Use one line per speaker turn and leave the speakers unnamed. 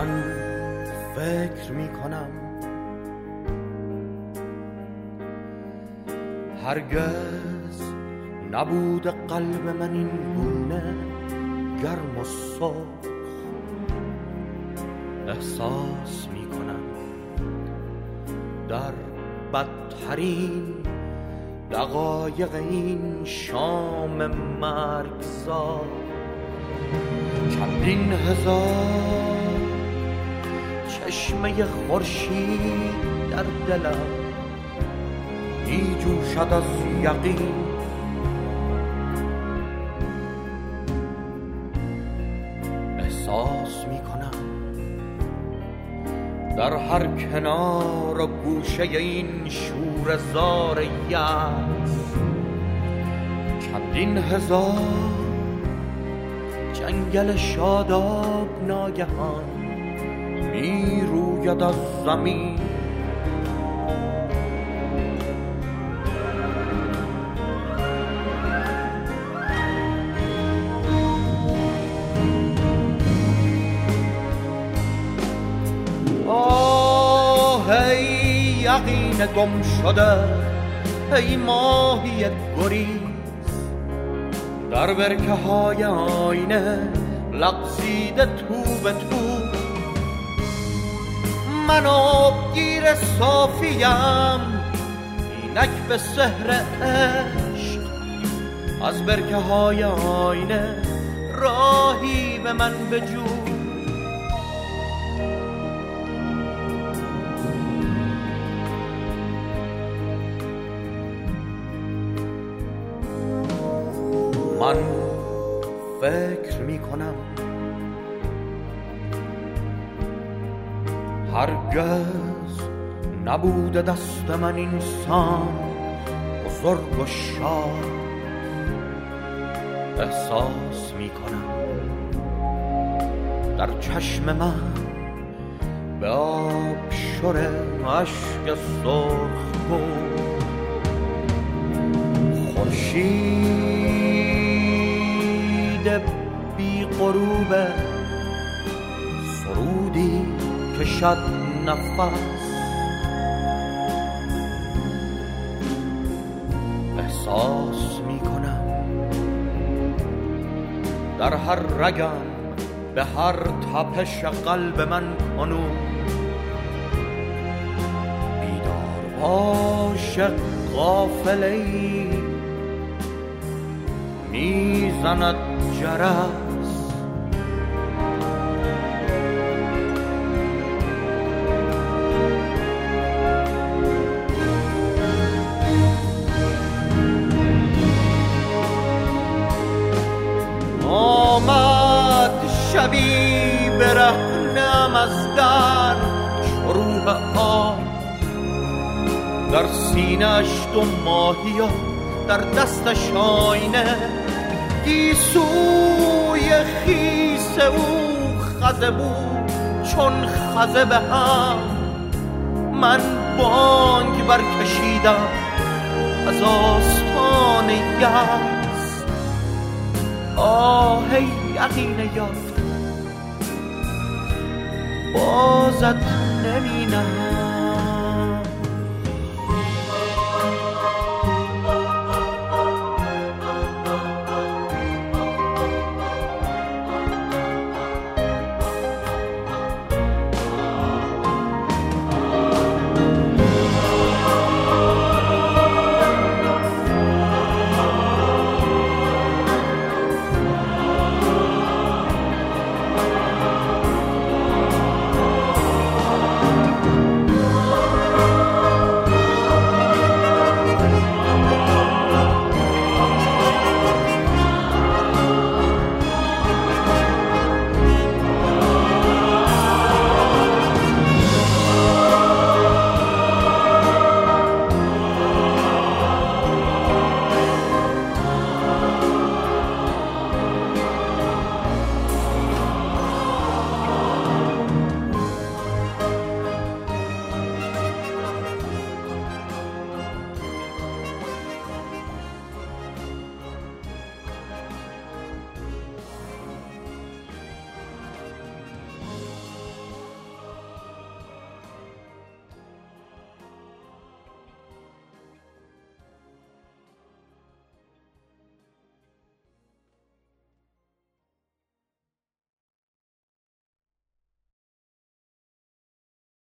من فکر می کنم هرگز نبود قلب من این گونه گرم و سرخ. احساس می کنم در بدترین دقایق این شام مرگزار چندین هزار چشمه خورشید در دلم می جوشد از یقین. احساس می کنم در هر کنار و گوشه این شوره‌زار یأس چندین هزار جنگل شاداب ناگهان می روید از زمین. یقین گم شده ای ماهی گریز در برکه های آینه لغزیده تو به تو. من آبگیر صافیم اینک به سحر عشق از برکه های آینه راهی به من بجو. من فکر می کنم هرگز نبوده دست من اینسان بزرگ و شاد. احساس می کنم در چشم من به آبشور اشک سرخگون خورشید بی غروب سرودی کشد نفس. احساس می کنم در هر رگم به هر تپش قلب من کنون بیدار باش غافله‌ای میزند جرس. آمد شبی برهنم از در چروه آب در سینه‌اش دو ماهی و در دستش آینه گیسوی خیس او خزه بود چون خزه به هم. من بانگ برکشیدم از آستان یأس. آه یقین یافت بازت نمی نهم